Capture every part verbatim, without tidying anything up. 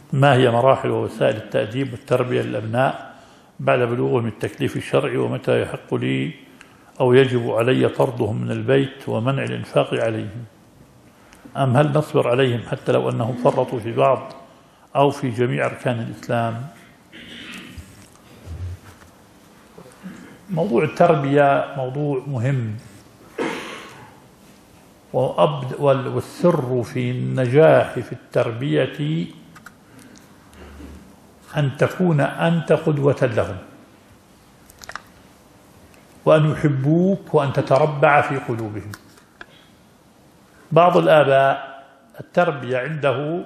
ما هي مراحل ووسائل التأديب والتربية للأبناء بعد بلوغهم التكليف الشرعي، ومتى يحق لي أو يجب علي طردهم من البيت ومنع الإنفاق عليهم؟ أم هل نصبر عليهم حتى لو أنهم فرطوا في بعض أو في جميع أركان الإسلام؟ موضوع التربية موضوع مهم، والسر في النجاح في التربية أن تكون أنت قدوة لهم، وأن يحبوك، وأن تتربع في قلوبهم. بعض الآباء التربية عنده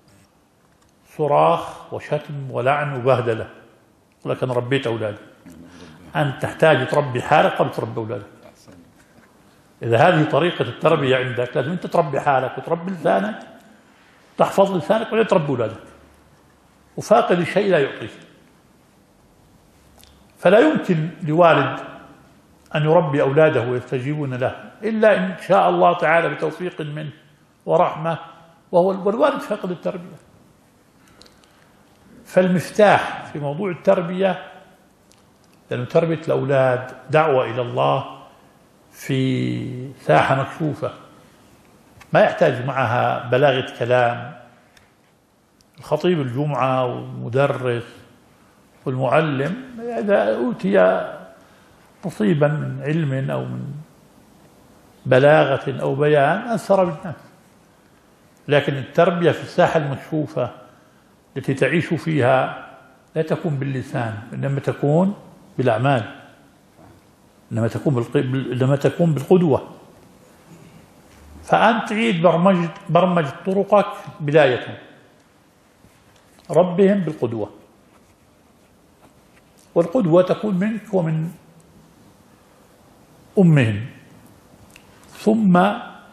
صراخ وشتم ولعن وبهدلة، ولكن ربيت أولادي. أنت تحتاج تربي حالك قبل تربي أولادك. إذا هذه طريقة التربية عندك، لازم أنت تربي حالك وتربي لسانك، تحفظ لسانك ولا تربي أولادك. وفاقد الشيء لا يعطيه. فلا يمكن لوالد أن يربي أولاده ويستجيبون له إلا إن شاء الله تعالى بتوفيق منه ورحمة، وهو والوالد فاقد التربية. فالمفتاح في موضوع التربية، لأن تربية الأولاد دعوة إلى الله في ساحة مكشوفة، ما يحتاج معها بلاغة كلام. الخطيب الجمعة والمدرس والمعلم إذا أوتي نصيبا من علم أو من بلاغة أو بيان أثر بالناس. لكن التربية في الساحة المكشوفة التي تعيش فيها لا تكون باللسان، إنما تكون بالأعمال، إنما تكون إنما تكون بالقدوة. فأنت تعيد برمج برمج طرقك بداية، ربهم بالقدوة، والقدوة تكون منك ومن أمهم، ثم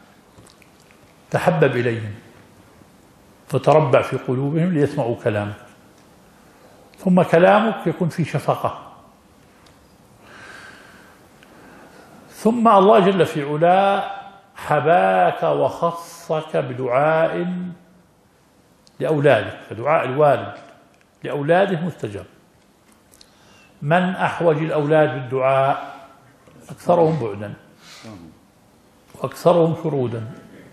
تحبب إليهم فتربع في قلوبهم ليسمعوا كلامك، ثم كلامك يكون فيه شفقة، ثم الله جل في علاه حباك وخصك بدعاء لأولادك. فدعاء الوالد لأولاده مستجاب. من أحوج الأولاد بالدعاء؟ أكثرهم بعدا وأكثرهم شرودا.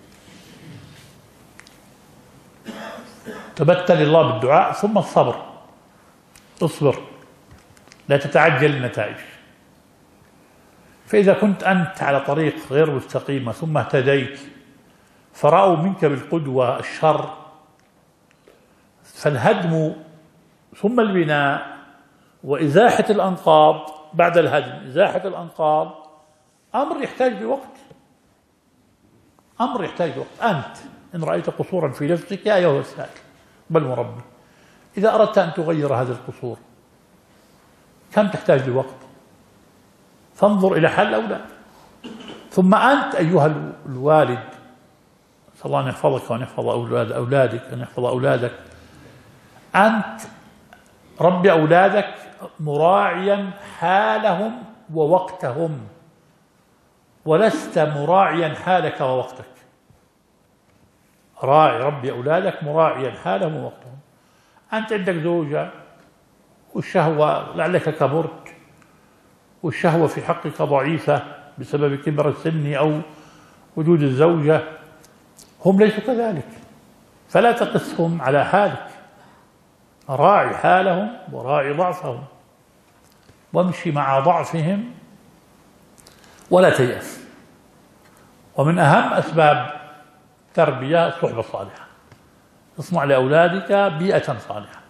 تبتل الله بالدعاء، ثم الصبر. اصبر، لا تتعجل النتائج. فإذا كنت أنت على طريق غير مستقيمة ثم اهتديت فرأوا منك بالقدوة الشر، فالهدم ثم البناء وإزاحة الأنقاض بعد الهدم، إزاحة الأنقاض أمر يحتاج بوقت، أمر يحتاج بوقت. أنت إن رأيت قصورا في نفسك يا أيها السائل بل مربي، إذا أردت أن تغير هذا القصور كم تحتاج لوقت؟ فانظر إلى حل أولاد. ثم أنت أيها الوالد، صلى الله أن يحفظك وأن يحفظ أولاد أولادك أن يحفظ أولادك، أنت ربي أولادك مراعيا حالهم ووقتهم، ولست مراعيا حالك ووقتك. راعي ربي أولادك مراعيا حالهم ووقتهم. أنت عندك زوجة والشهوة لعلك كبرت، والشهوة في حقك ضعيفة بسبب كبر السن أو وجود الزوجة، هم ليسوا كذلك، فلا تقسهم على حالك. راعي حالهم وراعي ضعفهم، وامشي مع ضعفهم ولا تيأس. ومن أهم أسباب تربية الصحبة الصالحة. اصنع لأولادك بيئة صالحة.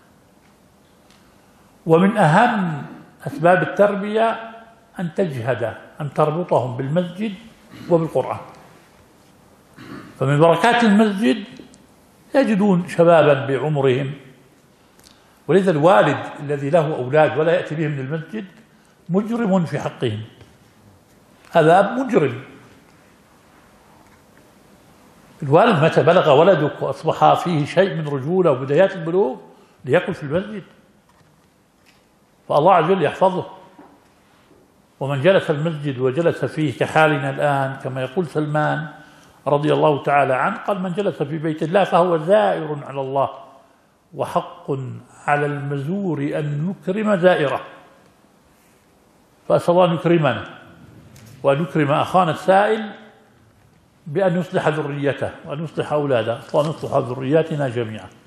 ومن أهم أسباب التربية أن تجهد، أن تربطهم بالمسجد وبالقرآن. فمن بركات المسجد يجدون شبابا بعمرهم، ولذا الوالد الذي له أولاد ولا يأتي بهم للمسجد مجرم في حقهم. هذا أب مجرم. الوالد متى بلغ ولدك وأصبح فيه شيء من رجولة وبدايات البلوغ ليكن في المسجد، فالله عز وجل يحفظه. ومن جلس المسجد وجلس فيه كحالنا الآن، كما يقول سلمان رضي الله تعالى عنه، قال: من جلس في بيت الله فهو زائر على الله وحق على المزور أن نكرم زائره. فأسأل الله أن يكرمنا وأن يكرم أخانا السائل بأن يصلح ذريته وأن يصلح أولاده وأن يصلح ذرياتنا جميعا.